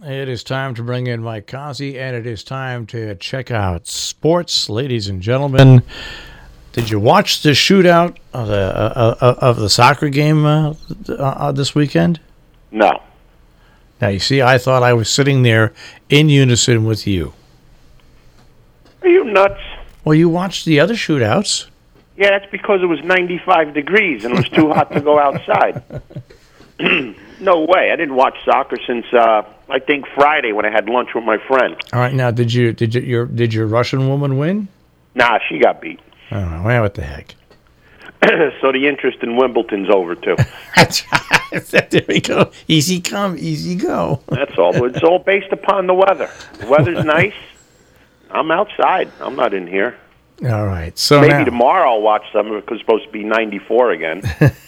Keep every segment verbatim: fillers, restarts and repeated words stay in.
It is time to bring in Mike Kazi, and it is time to check out sports, ladies and gentlemen. Did you watch the shootout of the uh, uh, of the soccer game uh, uh, this weekend? No. Now, you see, I thought I was sitting there in unison with you. Are you nuts? Well, you watched the other shootouts. Yeah, that's because it was ninety-five degrees and it was too hot to go outside. No way. I didn't watch soccer since uh, I think Friday when I had lunch with my friend. All right, now did you did you, your did your Russian woman win? Nah, she got beat. I don't know. Well, what the heck? So the interest in Wimbledon's over too. There we go. Easy come, easy go. That's all. It's all based upon the weather. The weather's nice. I'm outside. I'm not in here. All right. So maybe now, tomorrow I'll watch some because it's supposed to be ninety-four again.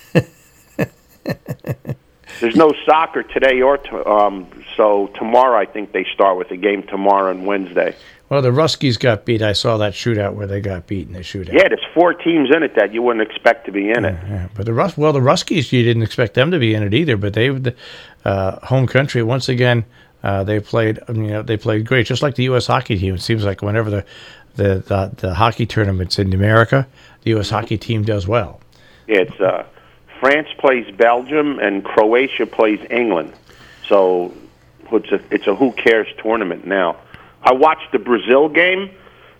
There's no soccer today or t- um, so tomorrow I think they start with a game tomorrow and Wednesday. Well, the Ruskies got beat. I saw that shootout where they got beat in the shootout. Yeah, there's four teams in it that you wouldn't expect to be in it. Yeah, yeah. But the Rus- well, the Ruskies, you didn't expect them to be in it either. But they, the uh, home country, once again, uh, they played. You know, they played great, just like the U S hockey team. It seems like whenever the the the, the hockey tournaments in America, the U S hockey team does well. Yeah, it's uh, France plays Belgium and Croatia plays England. So it's a it's a who cares tournament now. I watched the Brazil game.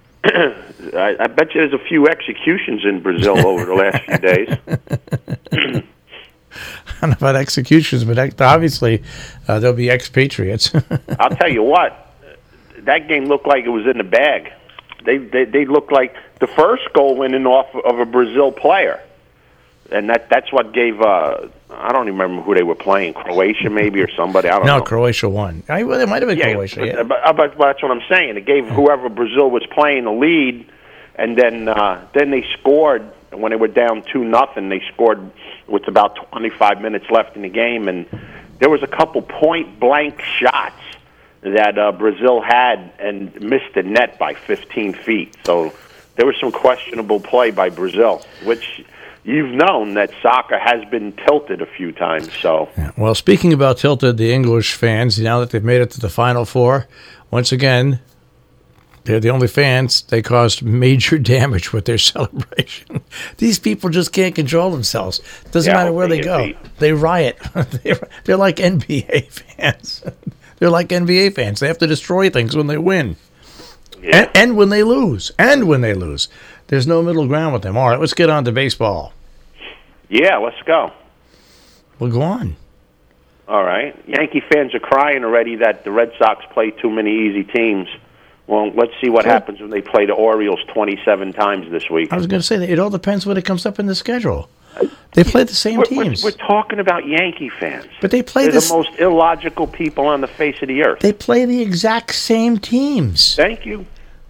I, I bet you there's a few executions in Brazil over the last few days. I don't know about executions, but obviously uh, there'll be expatriates. I'll tell you what, that game looked like it was in the bag. They they, they looked like the first goal went in off of a Brazil player. And that that's what gave, uh, I don't even remember who they were playing, Croatia maybe or somebody, I don't no, know. No, Croatia won. I, well, it might have been yeah, Croatia, but, yeah. But, but, but that's what I'm saying. It gave whoever Brazil was playing the lead, and then uh, then they scored. When they were down two nothing, they scored with about twenty-five minutes left in the game, and there was a couple point-blank shots that uh, Brazil had and missed the net by fifteen feet. So there was some questionable play by Brazil, which... You've known that soccer has been tilted a few times, so... Yeah. Well, speaking about tilted, the English fans, now that they've made it to the Final Four, once again, they're the only fans. They caused major damage with their celebration. These people just can't control themselves. Doesn't yeah, matter where they, they go. Beat. They riot. they're, they're like N B A fans. They're like N B A fans. They have to destroy things when they win. Yeah. And, and when they lose. And when they lose. There's no middle ground with them. All right, let's get on to baseball. Yeah, let's go. Well, go on. All right. Yankee fans are crying already that the Red Sox play too many easy teams. Well, let's see what sure. happens when they play the Orioles twenty-seven times this week. I was going to say, that it all depends when it comes up in the schedule. They play the same we're, teams. We're, we're talking about Yankee fans. But they play They're this, the most illogical people on the face of the earth. They play the exact same teams. Thank you.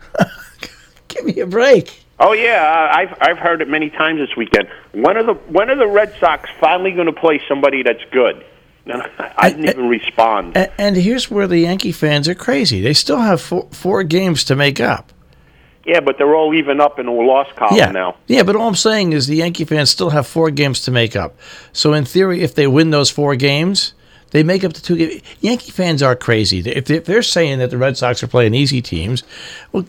Give me a break. Oh yeah, I've I've heard it many times this weekend. When are the when are the Red Sox finally going to play somebody that's good? And I didn't and, even respond. And, and here's where the Yankee fans are crazy. They still have four, four games to make up. Yeah, but they're all even up in the loss column yeah. now. Yeah, but all I'm saying is the Yankee fans still have four games to make up. So in theory, if they win those four games, they make up the two games. Yankee fans are crazy. If they're saying that the Red Sox are playing easy teams, well,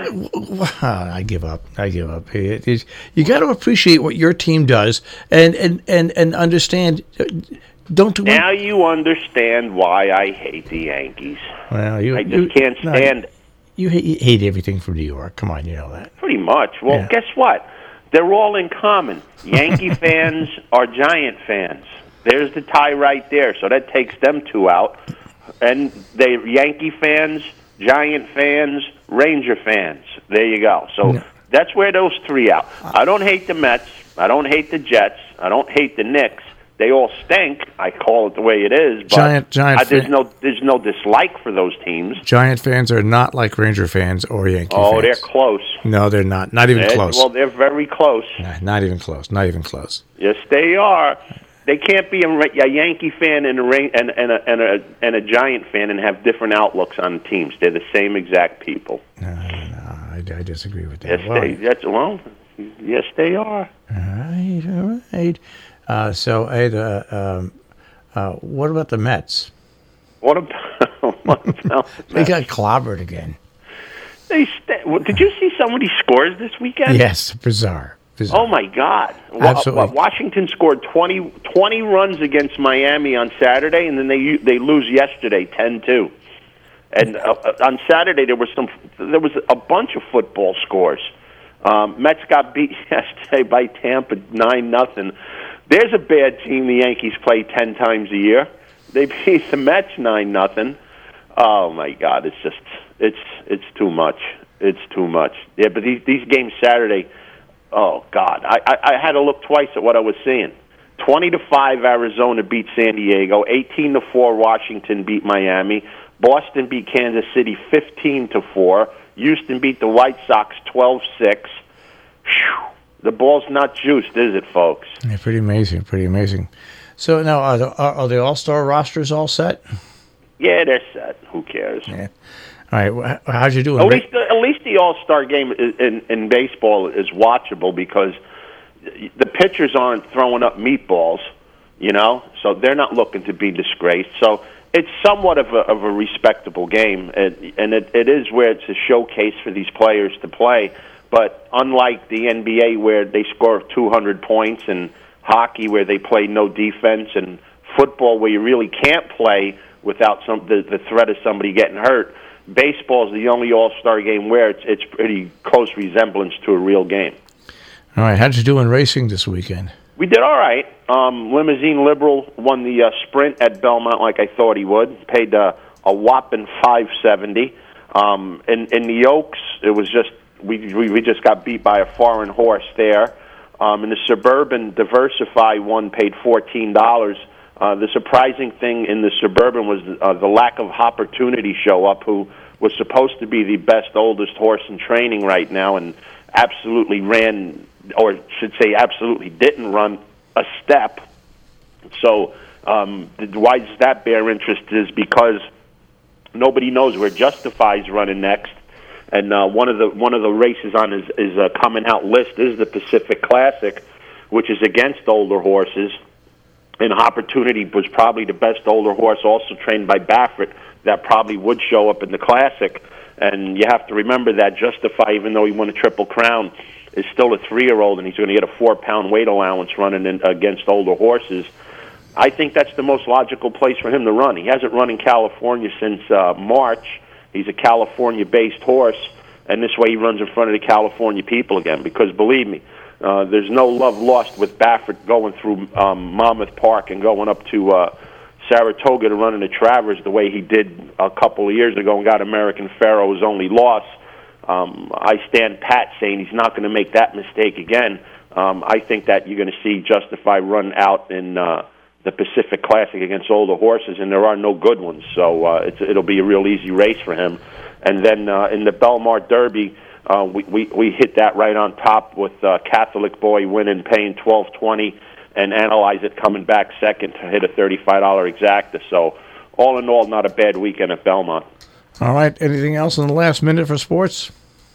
I give up. I give up. You got to appreciate what your team does and, and, and, and understand. Don't do now win. You understand why I hate the Yankees. Well, you, I just you, can't stand no, you, hate, you hate everything from New York. Come on, you know that. Pretty much. Well, yeah. Guess what? They're all in common. Yankee fans are Giant fans. There's the tie right there, so that takes them two out. And they Yankee fans, Giant fans, Ranger fans. There you go. So no. That's where those three out. I don't hate the Mets. I don't hate the Jets. I don't hate the Knicks. They all stink. I call it the way it is. But Giant, Giant I, there's no there's no dislike for those teams. Giant fans are not like Ranger fans or Yankee oh, fans. Oh, they're close. No, they're not. Not even they're, close. Well, they're very close. Nah, not even close. Not even close. Yes, they are. They can't be a, a Yankee fan and a, and, and, a, and, a, and a Giant fan and have different outlooks on teams. They're the same exact people. No, no, I, I disagree with that. Yes, well, they, that's, well, yes, they are. All right, all right. Uh, so, hey, uh, um, uh, what about the Mets? What about? They got clobbered again. They st- well, did you see somebody scores this weekend? Yes, bizarre. bizarre. Oh, my God. Absolutely. Wa- Washington scored twenty, twenty runs against Miami on Saturday, and then they they lose yesterday ten two. And uh, on Saturday, there was some. There was a bunch of football scores. Um, Mets got beat yesterday by Tampa nine nothing. There's a bad team the Yankees play ten times a year. They beat the Mets nine nothing. Oh my God, it's just it's it's too much. It's too much. Yeah, but these these games Saturday. Oh God, I, I I had to look twice at what I was seeing. Twenty to five, Arizona beat San Diego. Eighteen to four, Washington beat Miami. Boston beat Kansas City fifteen to four. Houston beat the White Sox twelve six. The ball's not juiced, is it, folks? Yeah, pretty amazing, pretty amazing. So now, are the, are, are the All-Star rosters all set? Yeah, they're set. Who cares? Yeah. All right, well, how'd you do? At least, the, at least the All-Star game in, in, in baseball is watchable because the pitchers aren't throwing up meatballs, you know, so they're not looking to be disgraced. So it's somewhat of a, of a respectable game, and, and it, it is where it's a showcase for these players to play. But unlike the N B A where they score two hundred points, and hockey where they play no defense, and football where you really can't play without some the, the threat of somebody getting hurt, baseball is the only All-Star game where it's, it's pretty close resemblance to a real game. All right, how'd you do in racing this weekend? We did all right. Um, Limousine Liberal won the uh, sprint at Belmont like I thought he would. Paid uh, a whopping five seventy. Um, in, in the Oaks, it was just we, we we just got beat by a foreign horse there. Um, in the Suburban, Diversify won, paid fourteen dollars. Uh, the surprising thing in the Suburban was uh, the lack of Opportunity show up, who was supposed to be the best, oldest horse in training right now, and absolutely ran, or should say absolutely didn't run a step. So um, why does that bear interest is because nobody knows where Justify's running next. And uh, one of the one of the races on his, his uh, coming out list is the Pacific Classic, which is against older horses. And Opportunity was probably the best older horse, also trained by Baffert, that probably would show up in the Classic. And you have to remember that Justify, even though he won a Triple Crown, is still a three-year-old, and he's going to get a four-pound weight allowance running in, against older horses. I think that's the most logical place for him to run. He hasn't run in California since uh, March. He's a California-based horse, and this way he runs in front of the California people again. Because believe me, uh, there's no love lost with Baffert going through um, Monmouth Park and going up to uh, Saratoga to run in the Travers the way he did a couple of years ago and got American Pharaoh's only loss. Um, I stand pat saying he's not going to make that mistake again. Um, I think that you're going to see Justify run out in uh, the Pacific Classic against older horses, and there are no good ones. So uh, it's, it'll be a real easy race for him. And then uh, in the Belmar Derby, uh, we, we we hit that right on top with uh, Catholic Boy winning, paying twelve twenty, and Analyze It coming back second to hit a thirty-five dollars exacta. So all in all, not a bad weekend at Belmont. All right. Anything else in the last minute for sports?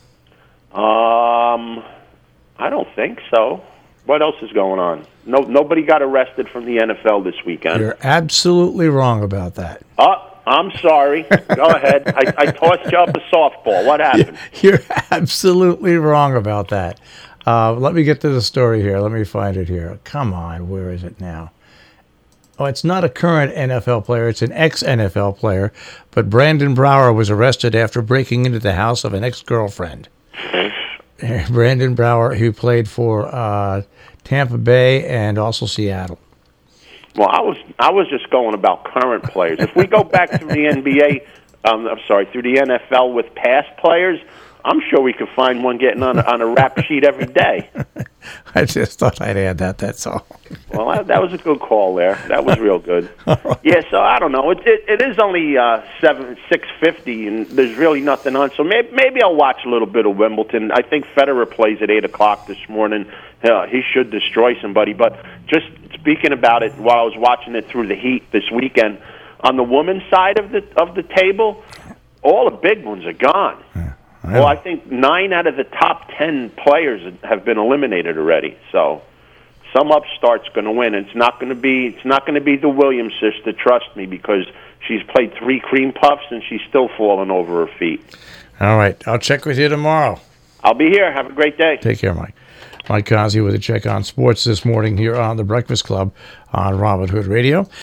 Um, I don't think so. What else is going on? No, nobody got arrested from the N F L this weekend. You're absolutely wrong about that. Oh, I'm sorry. Go ahead. I, I tossed you up a softball. What happened? You're absolutely wrong about that. Uh, let me get to the story here. Let me find it here. Come on. Where is it now? Oh, it's not a current N F L player. It's an ex-N F L player. But Brandon Brower was arrested after breaking into the house of an ex-girlfriend. Brandon Brower, who played for uh, Tampa Bay and also Seattle. Well, I was I was just going about current players. If we go back through the N B A, um, I'm sorry, through the N F L with past players, I'm sure we could find one getting on a, on a rap sheet every day. I just thought I'd add that. That's all. Well, that, that was a good call there. That was real good. Yeah, so I don't know. It it, it is only uh, seven six fifty, and there's really nothing on. So maybe maybe I'll watch a little bit of Wimbledon. I think Federer plays at eight o'clock this morning. Uh, he should destroy somebody. But just speaking about it, while I was watching it through the heat this weekend, on the women's side of the of the table, all the big ones are gone. Yeah. Well, I think nine out of the top ten players have been eliminated already. So some upstart's going to win. It's not going to be. It's not going to be the Williams sister. Trust me, because she's played three cream puffs, and she's still falling over her feet. All right. I'll check with you tomorrow. I'll be here. Have a great day. Take care, Mike. Mike Kazi with a check on sports this morning here on the Breakfast Club on Robin Hood Radio.